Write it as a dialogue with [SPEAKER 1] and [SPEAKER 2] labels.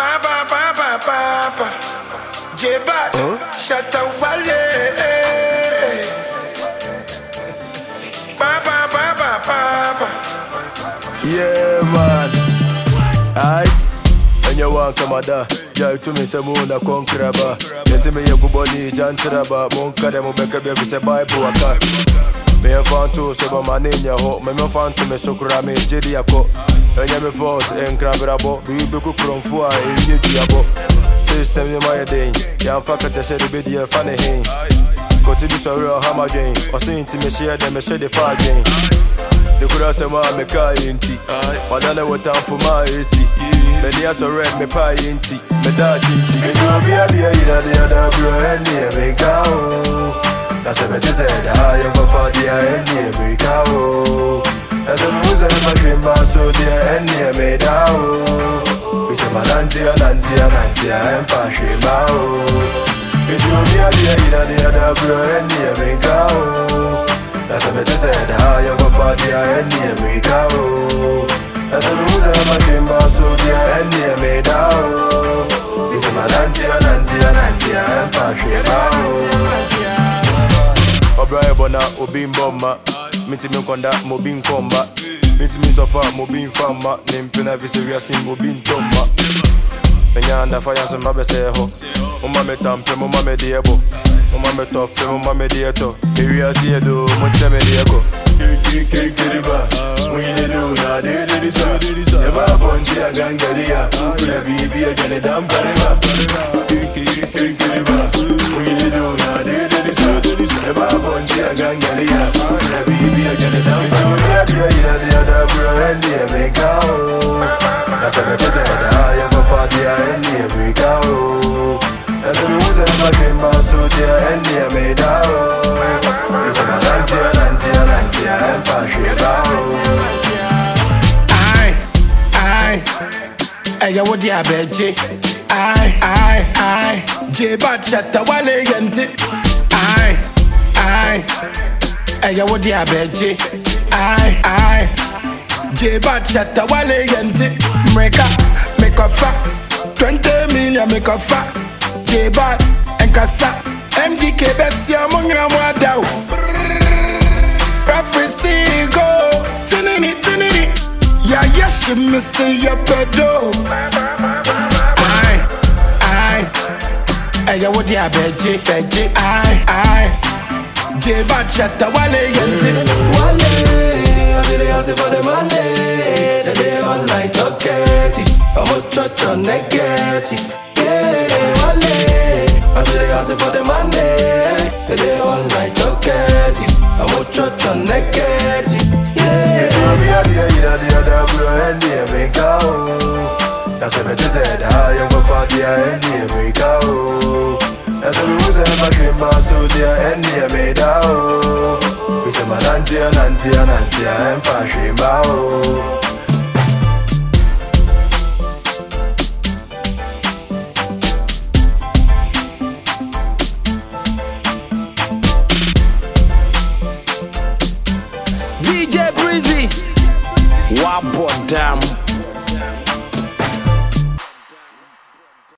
[SPEAKER 1] J-Bad, shut up, Wale.
[SPEAKER 2] Yeah, man. Aye. And you want come ada. Yeah, to me, some moon a conqueraba. Yes, me, you could body, Jantraba, Monka, them, Becca, be say Bible. Me a fan to so my name ya ho. Me fan to me sokura me jedi ako. Enya me force en krabirabo. Bi be ku kronfo a enye diabo. System ye my day. Ya faka te shede be die fa ne hin. Ko ti bi so real hammer gain. O so inti me share dem me share the far gain. The kura se ma me ka inti. Madana what time for my AC. Me dia so red me pa inti. Me da inti. Me so bi a dia ida the other bro and me ka o. That's what I said, I am a father and the America. That's a loser in my dream, so dear and near me down. We say, my auntie, I am fashion now. It's your dear, the other bro and the America. That's what I said, I am a father and the America. That's a loser in my dream, so dear and near me down. We say, my auntie, I am fashion now. Obraya bona obi mboma Miti mkonda mobi nkomba Miti misofa mobi mfama Nimpina visiria sim mobi ntomba Menya anda faya so mabeseho Mama metampe mama mediebo Mama metofe mama medieto Area siedo mocha mediego Kiriba Mwine duna didisa Eba bonji agangalia Kule bibi agane dam kariba Kiriba Mwine duna didisa Eba bonji agangalia Kule bibi agane dam kariba The other bro and the America That's what I said I am a father and the America That's the reason I'm a dream so dear and the America It's a auntie, I am fashion
[SPEAKER 1] Aye, what the abeje? Aye, J-Bad chatta wale yente. Aye, what the abeje? Aye, J-Bad chatta wale yente. Make a fat 20 million, make a fat J-Bad and Kasa MDK Bessia Mungra Wadao Prophecy go Tinini Yeah, she missing your pedo Aye, what the abeje? Aye, J-Bad chatta wale yente.
[SPEAKER 2] Wale, I say they hustle for the money. They online talkative. I'm a church on negative. Yeah, wale, I say they hustle for the money. They online talkative. I'm a church on negative. Yeah, it's the other bro and the America. That's what I said. I am a father and the America. That's the reason I'm a dream, so dear and near me down. We say, my auntie, I am fashion bow.
[SPEAKER 3] DJ Breezy, Wabo damn.